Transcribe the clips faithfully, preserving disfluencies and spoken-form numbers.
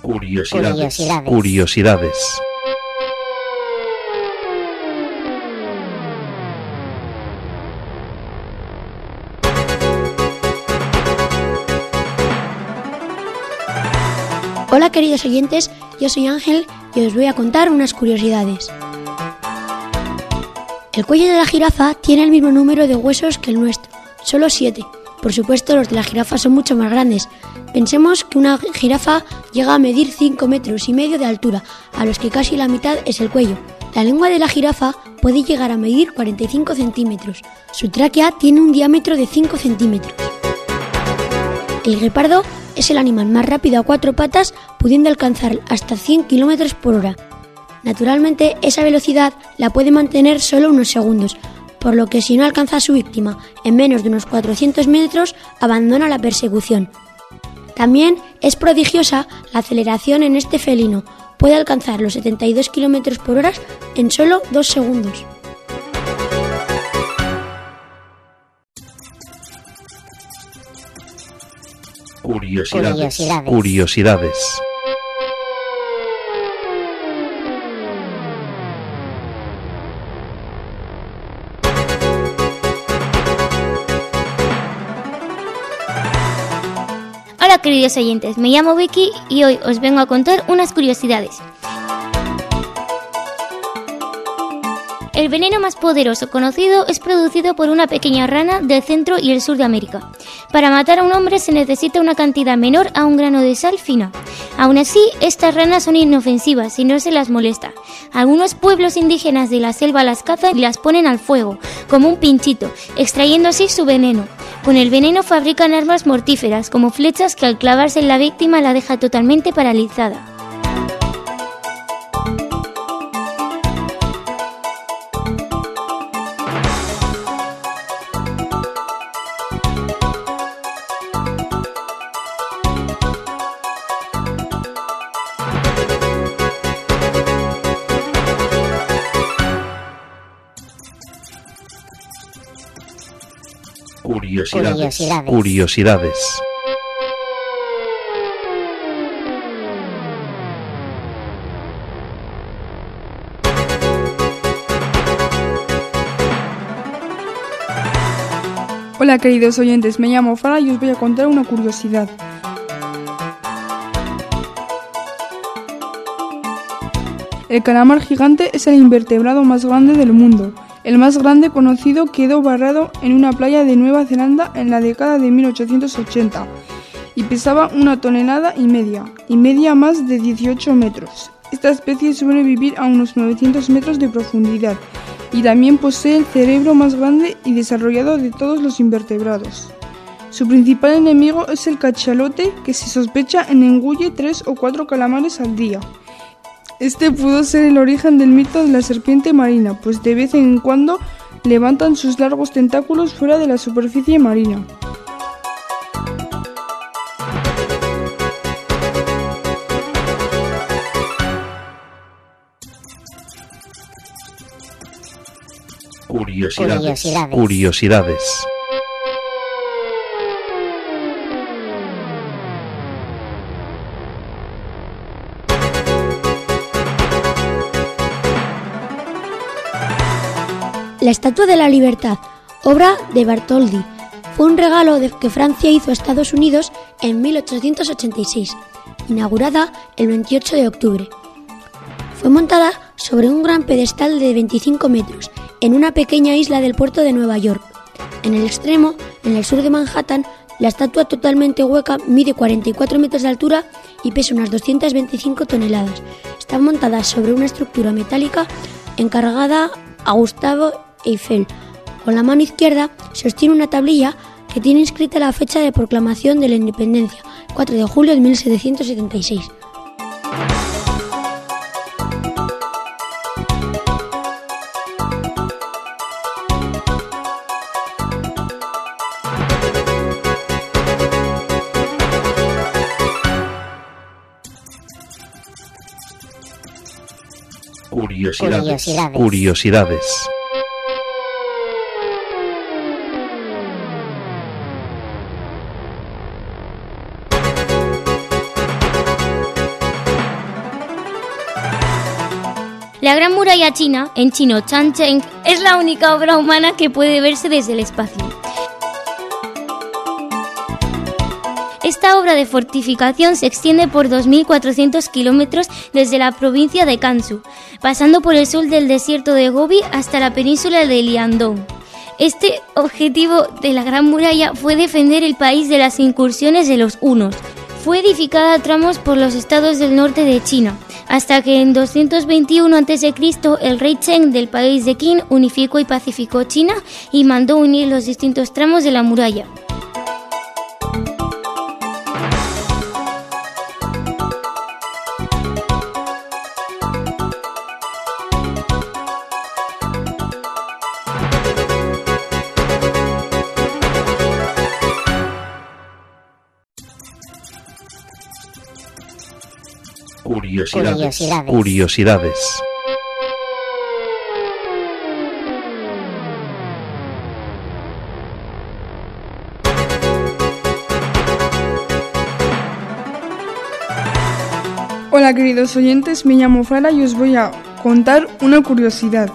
Curiosidades. Curiosidades. Curiosidades. Hola queridos oyentes, yo soy Ángel y os voy a contar unas curiosidades. El cuello de la jirafa tiene el mismo número de huesos que el nuestro, solo siete. Por supuesto, los de la jirafa son mucho más grandes. Pensemos que una jirafa llega a medir cinco metros y medio de altura, a los que casi la mitad es el cuello. La lengua de la jirafa puede llegar a medir cuarenta y cinco centímetros. Su tráquea tiene un diámetro de cinco centímetros. El guepardo es el animal más rápido a cuatro patas, pudiendo alcanzar hasta cien kilómetros por hora. Naturalmente, esa velocidad la puede mantener solo unos segundos, por lo que si no alcanza a su víctima en menos de unos cuatrocientos metros, abandona la persecución. También es prodigiosa la aceleración en este felino, puede alcanzar los setenta y dos kilómetros por hora en solo dos segundos. Curiosidades. Curiosidades. Curiosidades. Hola queridos oyentes, me llamo Vicky y hoy os vengo a contar unas curiosidades. El veneno más poderoso conocido es producido por una pequeña rana del centro y el sur de América. Para matar a un hombre se necesita una cantidad menor a un grano de sal fina. Aún así, estas ranas son inofensivas y no se las molesta. Algunos pueblos indígenas de la selva las cazan y las ponen al fuego, como un pinchito, extrayendo así su veneno. Con el veneno fabrican armas mortíferas, como flechas que al clavarse en la víctima la deja totalmente paralizada. Curiosidades. Curiosidades. Curiosidades. Hola queridos oyentes, me llamo Farah y os voy a contar una curiosidad. El calamar gigante es el invertebrado más grande del mundo. El más grande conocido quedó varado en una playa de Nueva Zelanda en la década de mil ochocientos ochenta y pesaba una tonelada y media, y media más de dieciocho metros. Esta especie suele vivir a unos novecientos metros de profundidad y también posee el cerebro más grande y desarrollado de todos los invertebrados. Su principal enemigo es el cachalote, que se sospecha en engulle tres o cuatro calamares al día. Este pudo ser el origen del mito de la serpiente marina, pues de vez en cuando levantan sus largos tentáculos fuera de la superficie marina. Curiosidades. Curiosidades. Curiosidades. La Estatua de la Libertad, obra de Bartholdi, fue un regalo de que Francia hizo a Estados Unidos en mil ochocientos ochenta y seis, inaugurada el veintiocho de octubre. Fue montada sobre un gran pedestal de veinticinco metros, en una pequeña isla del puerto de Nueva York. En el extremo, en el sur de Manhattan, la estatua totalmente hueca mide cuarenta y cuatro metros de altura y pesa unas doscientas veinticinco toneladas. Está montada sobre una estructura metálica encargada a Gustave Eiffel. Con la mano izquierda sostiene una tablilla que tiene inscrita la fecha de proclamación de la independencia, cuatro de julio de mil setecientos setenta y seis. Curiosidades. Curiosidades. Curiosidades. La Gran Muralla China, en chino Changcheng, es la única obra humana que puede verse desde el espacio. Esta obra de fortificación se extiende por dos mil cuatrocientos kilómetros desde la provincia de Gansu, pasando por el sur del desierto de Gobi hasta la península de Liaodong. Este objetivo de la Gran Muralla fue defender el país de las incursiones de los hunos. Fue edificada a tramos por los estados del norte de China, hasta que en doscientos veintiuno antes de Cristo el rey Cheng del país de Qin unificó y pacificó China y mandó unir los distintos tramos de la muralla. Curiosidades. Curiosidades. Curiosidades. Hola queridos oyentes, me llamo Fara y os voy a contar una curiosidad.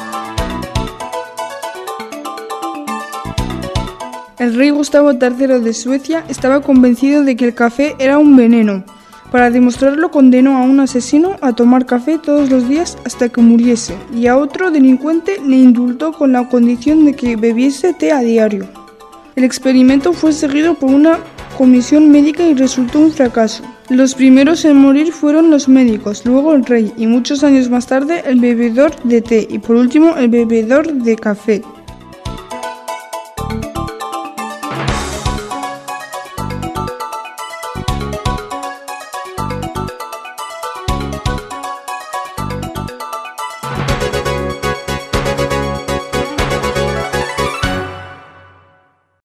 El rey Gustavo tercero de Suecia estaba convencido de que el café era un veneno. Para demostrarlo, condenó a un asesino a tomar café todos los días hasta que muriese, y a otro delincuente le indultó con la condición de que bebiese té a diario. El experimento fue seguido por una comisión médica y resultó un fracaso. Los primeros en morir fueron los médicos, luego el rey, y muchos años más tarde el bebedor de té, y por último el bebedor de café.